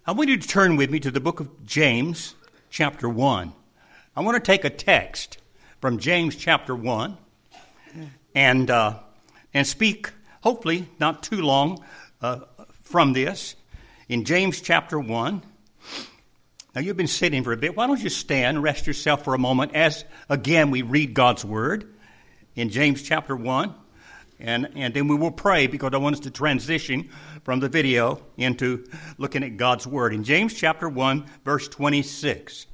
I want you to turn with me to the book of James, chapter 1. I want to take a text from James chapter 1 and speak, hopefully not too long from this, in James chapter 1. Now, you've been sitting for a bit. Why don't you stand and rest yourself for a moment as, again, we read God's Word in James chapter 1. And then we will pray because I want us to transition from the video into looking at God's Word. In James chapter 1, verse 26.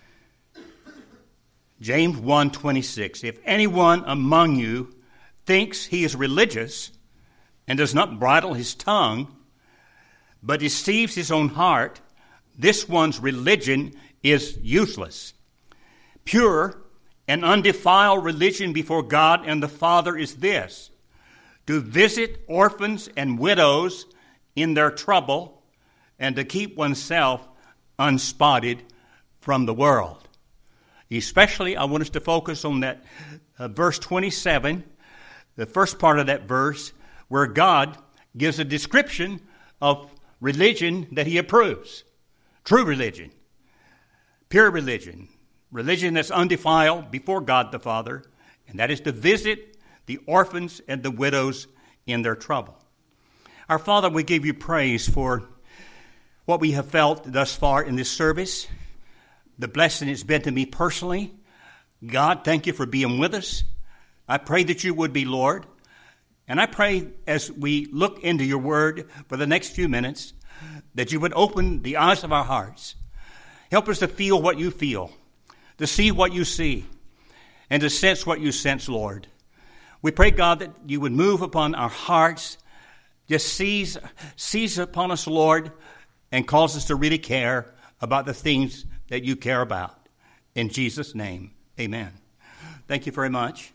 James 1:26. If anyone among you thinks he is religious and does not bridle his tongue, but deceives his own heart, this one's religion is useless. Pure and undefiled religion before God and the Father is this: to visit orphans and widows in their trouble, and to keep oneself unspotted from the world. Especially, I want us to focus on that verse 27, the first part of that verse, where God gives a description of religion that he approves. True religion, pure religion, religion that's undefiled before God the Father, and that is to visit the orphans and the widows in their trouble. Our Father, we give you praise for what we have felt thus far in this service, the blessing it's been to me personally. God, thank you for being with us. I pray that you would be, Lord. And I pray as we look into your word for the next few minutes, that you would open the eyes of our hearts. Help us to feel what you feel, to see what you see, and to sense what you sense, Lord. We pray, God, that you would move upon our hearts, just seize upon us, Lord, and cause us to really care about the things that you care about. In Jesus' name, amen. Thank you very much.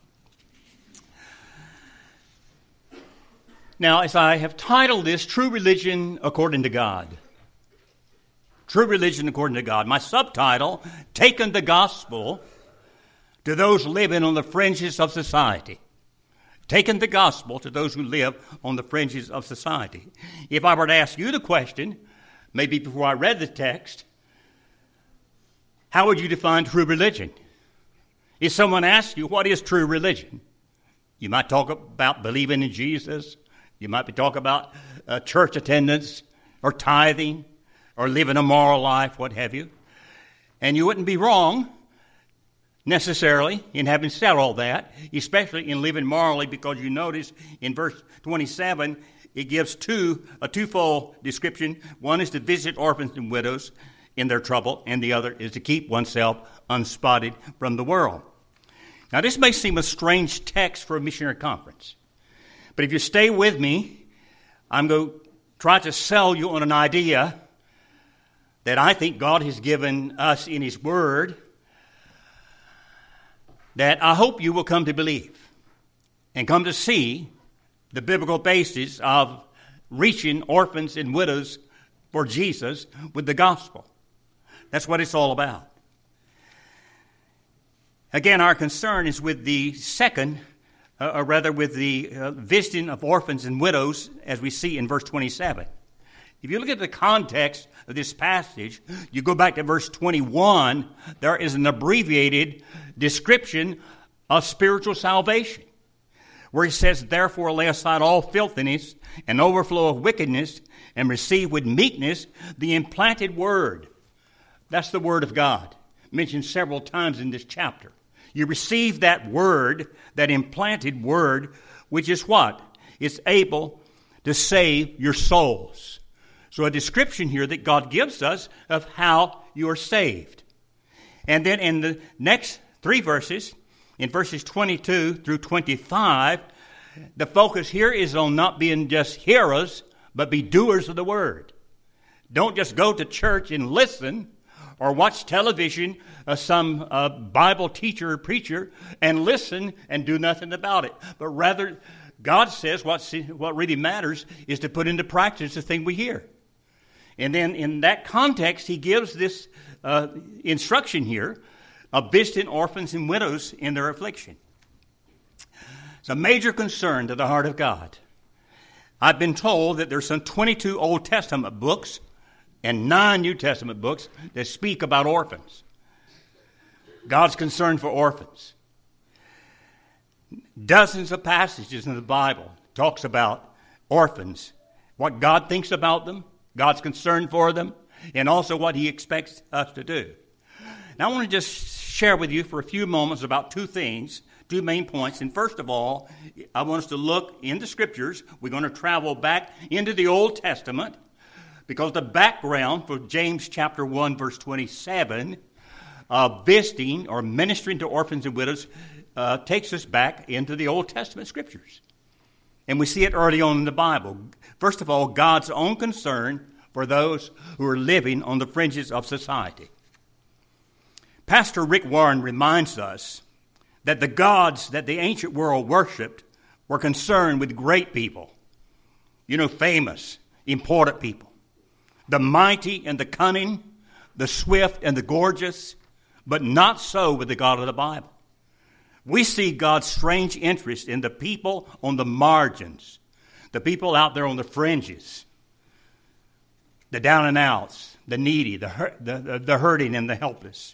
Now, as I have titled this, True Religion According to God. True Religion According to God. My subtitle, Taking the Gospel to Those Living on the Fringes of Society. Taking the gospel to those who live on the fringes of society. If I were to ask you the question, maybe before I read the text, how would you define true religion? If someone asks you, what is true religion? You might talk about believing in Jesus. You might be talking about church attendance or tithing or living a moral life, what have you. And you wouldn't be wrong necessarily in having said all that, especially in living morally, because you notice in verse 27, it gives a twofold description. One is to visit orphans and widows in their trouble, and the other is to keep oneself unspotted from the world. Now, this may seem a strange text for a missionary conference, but if you stay with me, I'm going to try to sell you on an idea that I think God has given us in his word that I hope you will come to believe and come to see the biblical basis of reaching orphans and widows for Jesus with the gospel. That's what it's all about. Again, our concern is with the second, with the visiting of orphans and widows, as we see in verse 27. If you look at the context of this passage, you go back to verse 21, there is an abbreviated description of spiritual salvation, where he says, therefore lay aside all filthiness and overflow of wickedness, and receive with meekness the implanted word. That's the word of God, mentioned several times in this chapter. You receive that word, that implanted word, which is what? It's able to save your souls. So a description here that God gives us of how you are saved. And then in the next three verses, in verses 22 through 25, the focus here is on not being just hearers, but be doers of the word. Don't just go to church and listen or watch television, some Bible teacher or preacher, and listen and do nothing about it. But rather, God says what really matters is to put into practice the thing we hear. And then in that context, he gives this instruction here of visiting orphans and widows in their affliction. It's a major concern to the heart of God. I've been told that there's some 22 Old Testament books and 9 New Testament books that speak about orphans. God's concern for orphans. Dozens of passages in the Bible talks about orphans, what God thinks about them, God's concern for them, and also what he expects us to do. Now I want to just share with you for a few moments about 2 things, 2 main points. And first of all, I want us to look in the Scriptures. We're going to travel back into the Old Testament because the background for James chapter 1, verse 27, visiting or ministering to orphans and widows, takes us back into the Old Testament Scriptures. And we see it early on in the Bible. First of all, God's own concern for those who are living on the fringes of society. Pastor Rick Warren reminds us that the gods that the ancient world worshipped were concerned with great people, famous, important people, the mighty and the cunning, the swift and the gorgeous, but not so with the God of the Bible. We see God's strange interest in the people on the margins, the people out there on the fringes, the down and outs, the needy, the hurting and the helpless.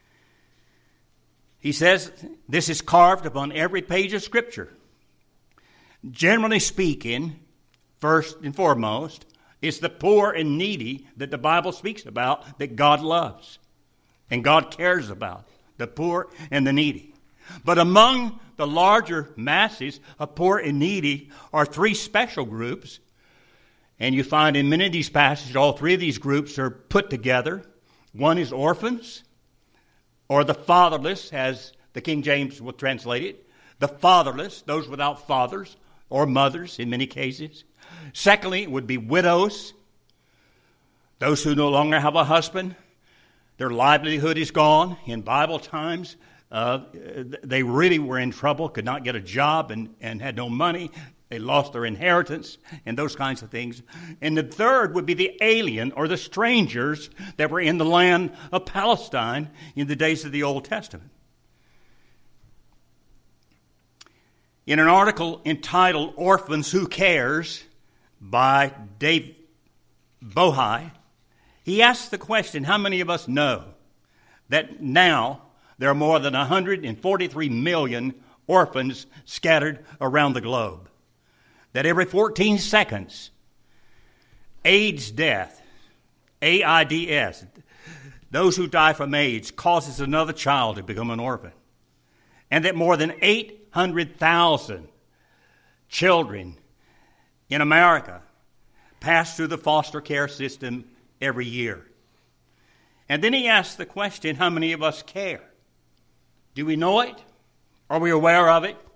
He says this is carved upon every page of Scripture. Generally speaking, first and foremost, it's the poor and needy that the Bible speaks about that God loves and God cares about, the poor and the needy. But among the larger masses of poor and needy are 3 special groups. And you find in many of these passages, all 3 of these groups are put together. One is orphans, or the fatherless, as the King James will translate it. The fatherless, those without fathers or mothers in many cases. Secondly, would be widows, those who no longer have a husband. Their livelihood is gone. In Bible times, they really were in trouble, could not get a job and had no money. They lost their inheritance and those kinds of things. And the third would be the alien or the strangers that were in the land of Palestine in the days of the Old Testament. In an article entitled Orphans Who Cares by Dave Bohai, he asks the question, how many of us know that now there are more than 143 million orphans scattered around the globe? That every 14 seconds, AIDS death, AIDS, those who die from AIDS, causes another child to become an orphan. And that more than 800,000 children in America pass through the foster care system every year. And then he asks the question, how many of us care? Do we know it? Are we aware of it?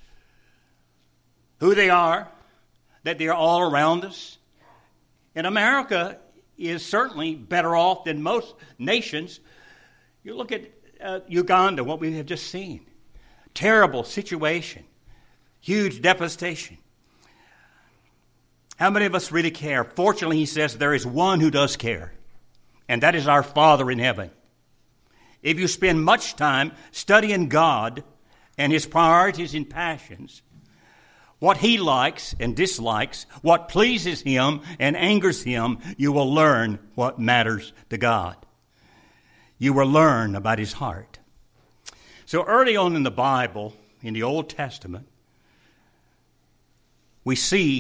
Who they are? That they are all around us? And America is certainly better off than most nations. You look at Uganda, what we have just seen. Terrible situation. Huge devastation. How many of us really care? Fortunately, he says, there is one who does care, and that is our Father in heaven. If you spend much time studying God and his priorities and passions, what he likes and dislikes, what pleases him and angers him, you will learn what matters to God. You will learn about his heart. So early on in the Bible, in the Old Testament, we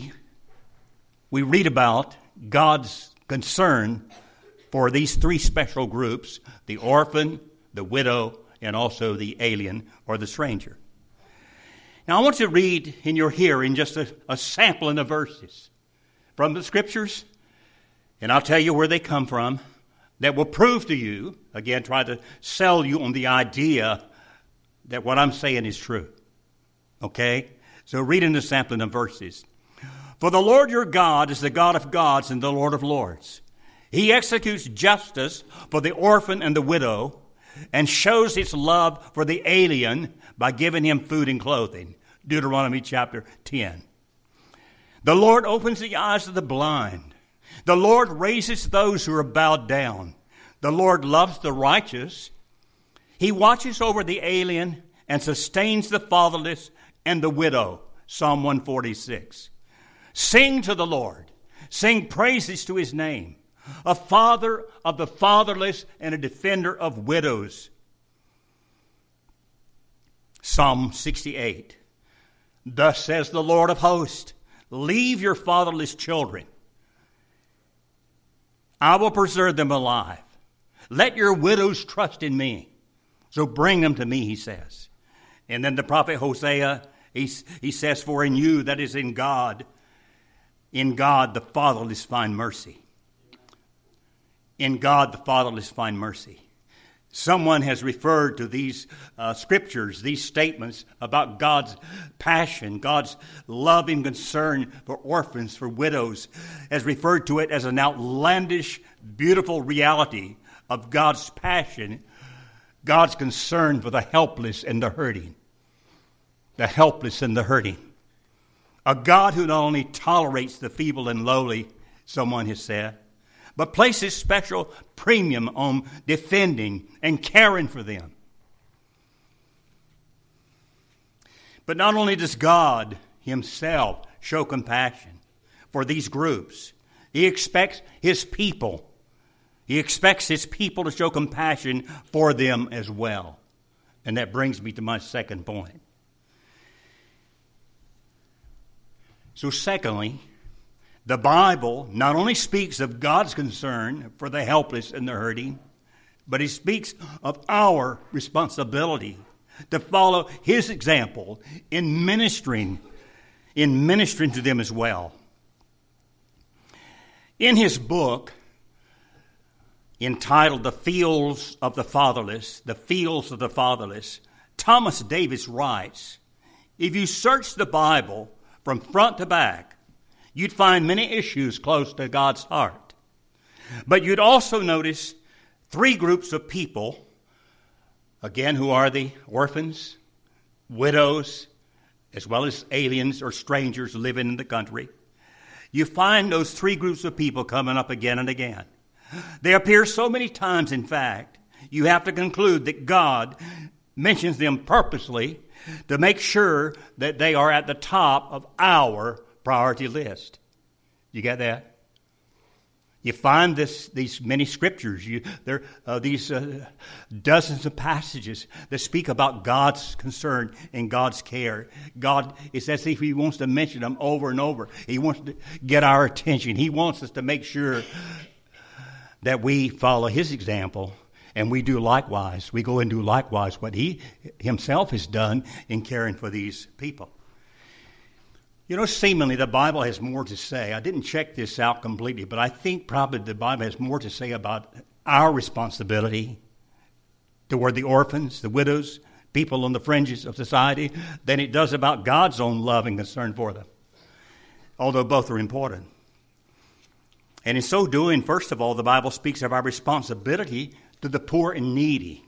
read about God's concern for these 3 special groups, the orphan, the widow, and also the alien or the stranger. Now, I want you to read in your hearing just a sampling of verses from the Scriptures, and I'll tell you where they come from, that will prove to you, again, try to sell you on the idea that what I'm saying is true. Okay? So read in the sampling of verses. For the Lord your God is the God of gods and the Lord of lords. He executes justice for the orphan and the widow, and shows his love for the alien by giving him food and clothing. Deuteronomy chapter 10. The Lord opens the eyes of the blind. The Lord raises those who are bowed down. The Lord loves the righteous. He watches over the alien and sustains the fatherless and the widow. Psalm 146. Sing to the Lord. Sing praises to his name. a father of the fatherless, and a defender of widows. Psalm 68. Thus says the Lord of hosts, leave your fatherless children. I will preserve them alive. Let your widows trust in me. So bring them to me, he says. And then the prophet Hosea, he says, for in you, that is in God, the fatherless find mercy. In God, the fatherless find mercy. Someone has referred to these scriptures, these statements about God's passion, God's loving concern for orphans, for widows, has referred to it as an outlandish, beautiful reality of God's passion, God's concern for the helpless and the hurting. The helpless and the hurting. A God who not only tolerates the feeble and lowly, someone has said, but places special premium on defending and caring for them. But not only does God himself show compassion for these groups, he expects his people. He expects his people to show compassion for them as well. And that brings me to my second point. So secondly, the Bible not only speaks of God's concern for the helpless and the hurting, but it speaks of our responsibility to follow his example in ministering to them as well. In his book entitled The Fields of the Fatherless, Thomas Davis writes, if you search the Bible from front to back, you'd find many issues close to God's heart. But you'd also notice three groups of people, again, who are the orphans, widows, as well as aliens or strangers living in the country. You find those three groups of people coming up again and again. They appear so many times, in fact, you have to conclude that God mentions them purposely to make sure that they are at the top of our priority list. You get that? You find these many scriptures. There are these dozens of passages that speak about God's concern and God's care. God, it's as if he wants to mention them over and over. He wants to get our attention. He wants us to make sure that we follow his example and we do likewise. We go and do likewise what he himself has done in caring for these people. You know, seemingly the Bible has more to say. I didn't check this out completely, but I think probably the Bible has more to say about our responsibility toward the orphans, the widows, people on the fringes of society, than it does about God's own love and concern for them, although both are important. And in so doing, first of all, the Bible speaks of our responsibility to the poor and needy.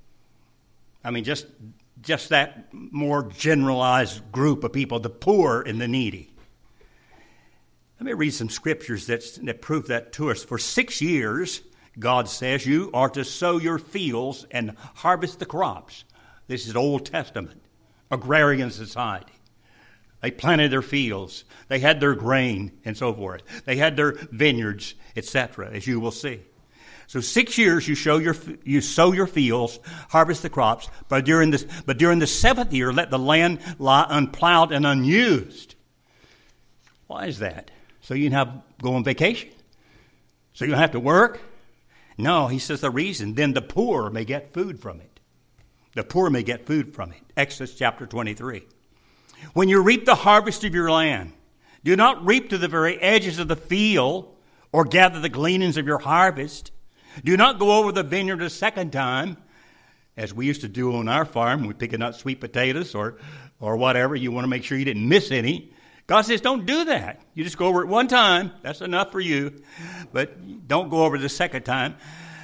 I mean, just that more generalized group of people, the poor and the needy. Let me read some scriptures that prove that to us. For 6 years, God says, you are to sow your fields and harvest the crops. This is Old Testament, agrarian society. They planted their fields. They had their grain and so forth. They had their vineyards, etc., as you will see. So 6 years you sow your fields, harvest the crops, but during the seventh year let the land lie unplowed and unused. Why is that? So you can go on vacation? So you don't have to work? No, he says the reason, then the poor may get food from it. The poor may get food from it. Exodus chapter 23. When you reap the harvest of your land, do not reap to the very edges of the field or gather the gleanings of your harvest. Do not go over the vineyard a second time, as we used to do on our farm. We're picking up sweet potatoes or whatever. You want to make sure you didn't miss any. God says, don't do that. You just go over it one time. That's enough for you. But don't go over the second time.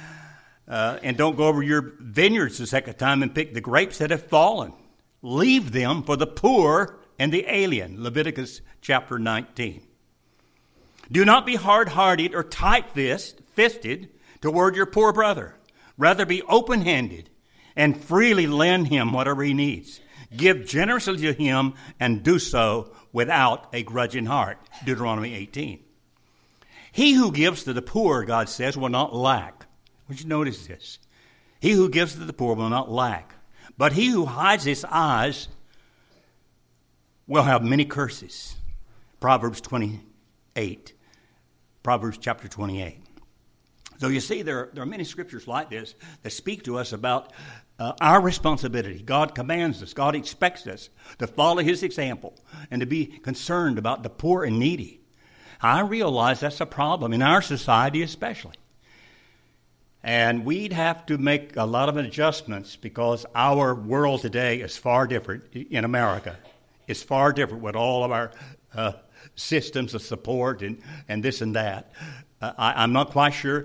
And don't go over your vineyards the second time and pick the grapes that have fallen. Leave them for the poor and the alien. Leviticus chapter 19. Do not be hard-hearted or tight-fisted toward your poor brother. Rather be open-handed and freely lend him whatever he needs. Give generously to him and do so without a grudging heart. Deuteronomy 18. He who gives to the poor, God says, will not lack. Would you notice this? He who gives to the poor will not lack. But he who hides his eyes will have many curses. Proverbs 28. Proverbs chapter 28. So you see, there are many scriptures like this that speak to us about our responsibility. God commands us. God expects us to follow his example and to be concerned about the poor and needy. I realize that's a problem in our society especially. And we'd have to make a lot of adjustments because our world today is far different in America. It's far different with all of our systems of support and this and that. I'm not quite sure.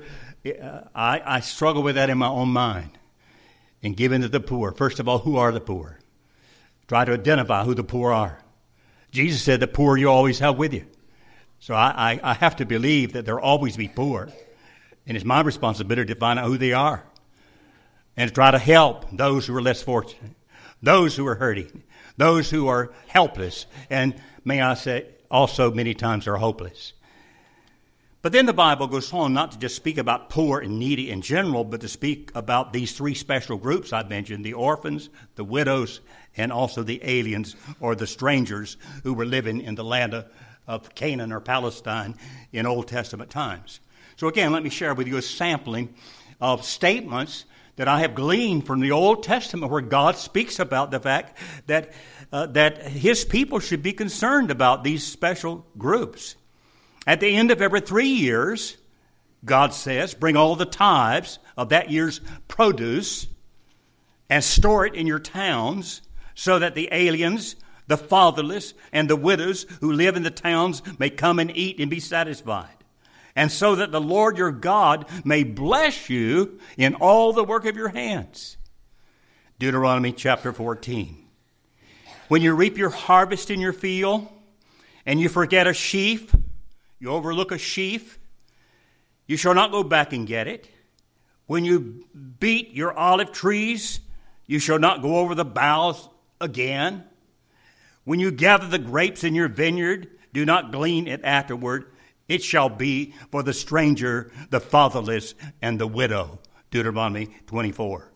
I struggle with that in my own mind. In giving to the poor, first of all, who are the poor? Try to identify who the poor are. Jesus said the poor you always have with you. So I have to believe that there will always be poor. And it's my responsibility to find out who they are. And to try to help those who are less fortunate. Those who are hurting. Those who are helpless. And may I say, also many times are hopeless. But then the Bible goes on not to just speak about poor and needy in general, but to speak about these three special groups I mentioned, the orphans, the widows, and also the aliens or the strangers who were living in the land of Canaan or Palestine in Old Testament times. So again, let me share with you a sampling of statements that I have gleaned from the Old Testament where God speaks about the fact that his people should be concerned about these special groups. At the end of every 3 years, God says, bring all the tithes of that year's produce and store it in your towns so that the aliens, the fatherless, and the widows who live in the towns may come and eat and be satisfied. And so that the Lord your God may bless you in all the work of your hands. Deuteronomy chapter 14. When you reap your harvest in your field and you forget a sheaf, you overlook a sheaf, you shall not go back and get it. When you beat your olive trees, you shall not go over the boughs again. When you gather the grapes in your vineyard, do not glean it afterward. It shall be for the stranger, the fatherless, and the widow. Deuteronomy 24.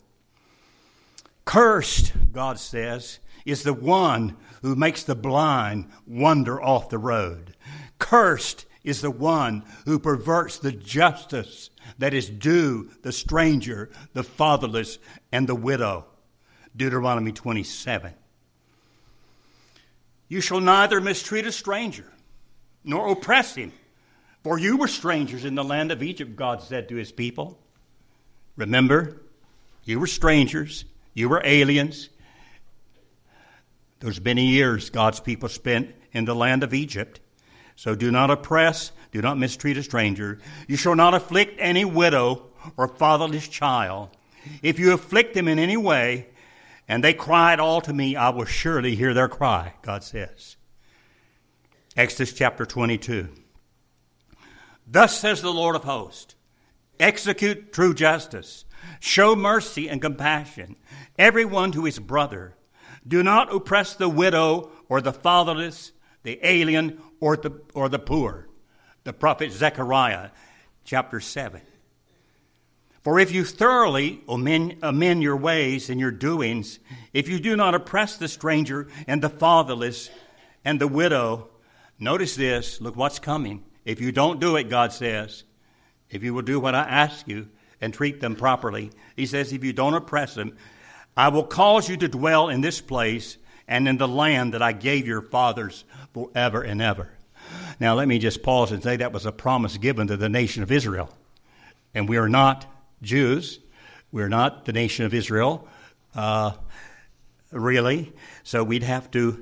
Cursed, God says, is the one who makes the blind wander off the road. Cursed is the one who perverts the justice that is due the stranger, the fatherless, and the widow. Deuteronomy 27. You shall neither mistreat a stranger, nor oppress him. For you were strangers in the land of Egypt, God said to his people. Remember, you were strangers, you were aliens. Those many years God's people spent in the land of Egypt. So do not oppress, do not mistreat a stranger. You shall not afflict any widow or fatherless child. If you afflict them in any way, and they cry at all to me, I will surely hear their cry, God says. Exodus chapter 22. Thus says the Lord of hosts, execute true justice, show mercy and compassion, everyone to his brother. Do not oppress the widow or the fatherless, the alien or the poor. The prophet Zechariah, chapter 7. For if you thoroughly amend your ways and your doings, if you do not oppress the stranger and the fatherless and the widow, notice this, look what's coming. If you don't do it, God says, if you will do what I ask you and treat them properly, he says, if you don't oppress them, I will cause you to dwell in this place and in the land that I gave your fathers forever and ever. Now, let me just pause and say that was a promise given to the nation of Israel. And we are not Jews. We're not the nation of Israel, really. So we have to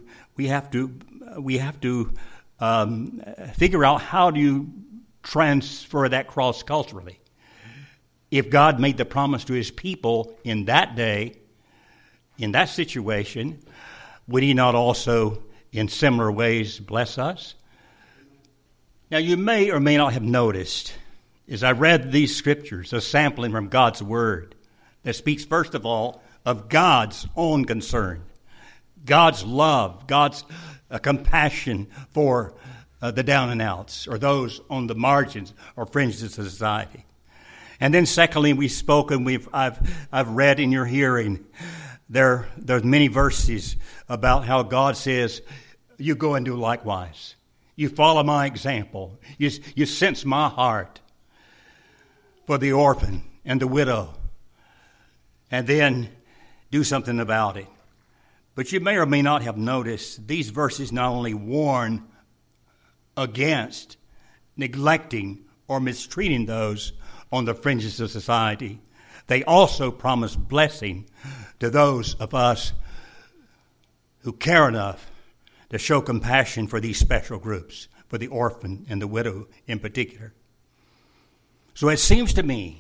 figure out how do you transfer that cross culturally. If God made the promise to his people in that day, in that situation, would he not also in similar ways bless us? Now you may or may not have noticed, as I read these scriptures, a sampling from God's word that speaks first of all of God's own concern, God's love, God's compassion for the down and outs, or those on the margins or fringes of society. And then secondly, we've spoken, I've read in your hearing, there's many verses about how God says, you go and do likewise. You follow my example. You sense my heart for the orphan and the widow. And then do something about it. But you may or may not have noticed these verses not only warn against neglecting or mistreating those on the fringes of society, they also promise blessing to those of us who care enough to show compassion for these special groups, for the orphan and the widow in particular. So it seems to me,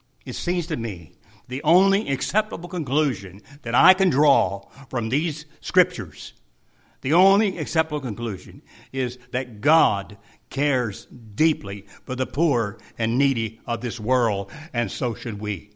the only acceptable conclusion that I can draw from these scriptures, the only acceptable conclusion is that God cares deeply for the poor and needy of this world, and so should we.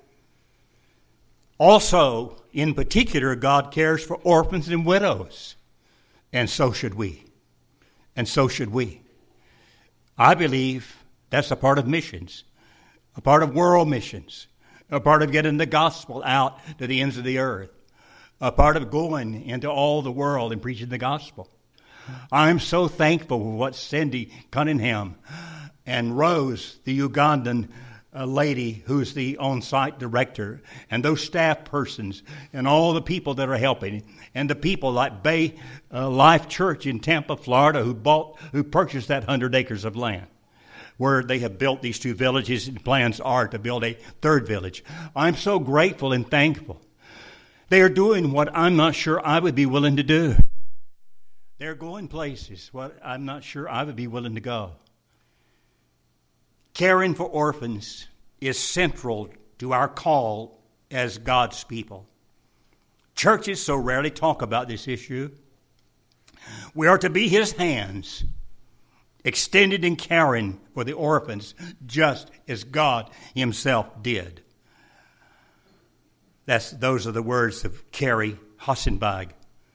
Also, in particular, God cares for orphans and widows, and so should we. And so should we. I believe that's a part of missions, a part of world missions, a part of getting the gospel out to the ends of the earth, a part of going into all the world and preaching the gospel. I'm so thankful for what Cindy Cunningham and Rose, the Ugandan lady who's the on-site director, and those staff persons, and all the people that are helping, and the people like Bay Life Church in Tampa, Florida, who purchased that 100 acres of land, where they have built these 2 villages, and plans are to build a 3rd village. I'm so grateful and thankful. They are doing what I'm not sure I would be willing to do. They're going places what I'm not sure I would be willing to go. Caring for orphans is central to our call as God's people. Churches so rarely talk about this issue. We are to be his hands, extended in caring for the orphans, just as God himself did. Those are the words of Carrie Hossenbeig,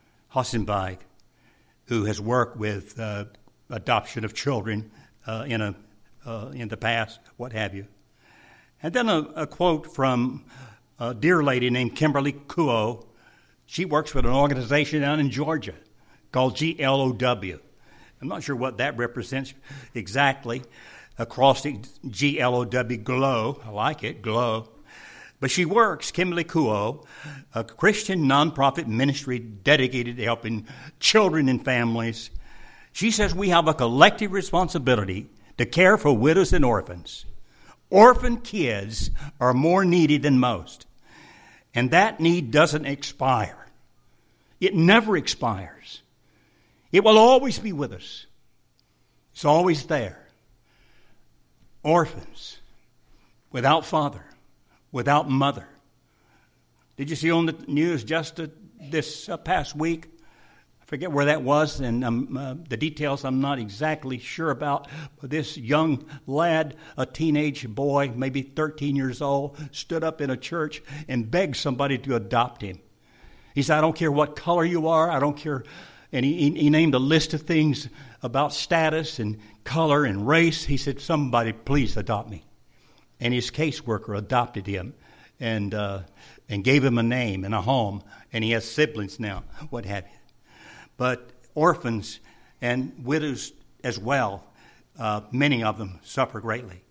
who has worked with adoption of children in the past, what have you. And then a quote from a dear lady named Kimberly Kuo. She works with an organization down in Georgia called GLOW. I'm not sure what that represents exactly. Acrostic GLOW, GLOW. I like it, GLOW. But she works, Kimberly Kuo, a Christian nonprofit ministry dedicated to helping children and families. She says we have a collective responsibility to care for widows and orphans. Orphan kids are more needy than most. And that need doesn't expire. It never expires. It will always be with us. It's always there. Orphans, without father, without mother. Did you see on the news just this past week? I forget where that was, and the details I'm not exactly sure about. But this young lad, a teenage boy, maybe 13 years old, stood up in a church and begged somebody to adopt him. He said, I don't care what color you are, I don't care. And he named a list of things about status and color and race. He said, somebody please adopt me. And his caseworker adopted him and gave him a name and a home. And he has siblings now, what have you. But orphans and widows as well, many of them suffer greatly.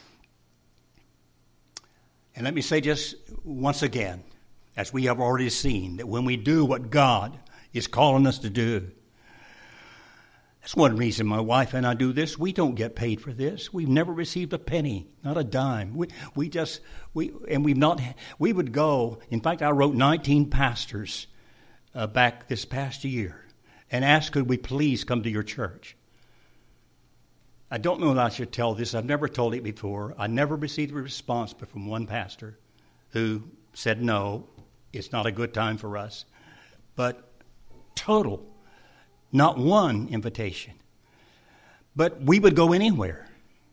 And let me say just once again, as we have already seen, that when we do what God is calling us to do, that's one reason my wife and I do this. We don't get paid for this. We've never received a penny, not a dime. We would go. In fact, I wrote 19 pastors back this past year and asked, could we please come to your church? I don't know that I should tell this. I've never told it before. I never received a response but from one pastor who said, no, it's not a good time for us. But total, not one invitation. But we would go anywhere.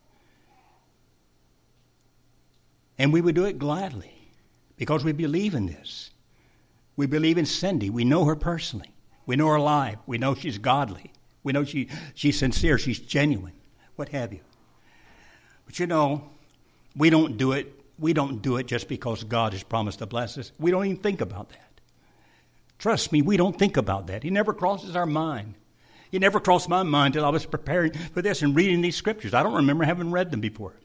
And we would do it gladly because we believe in this. We believe in Cindy. We know her personally. We know her life. We know she's godly. We know she's sincere, she's genuine, what have you. But you know, we don't do it. We don't do it just because God has promised to bless us. We don't even think about that. Trust me, we don't think about that. He never crosses our mind. He never crossed my mind until I was preparing for this and reading these scriptures. I don't remember having read them before.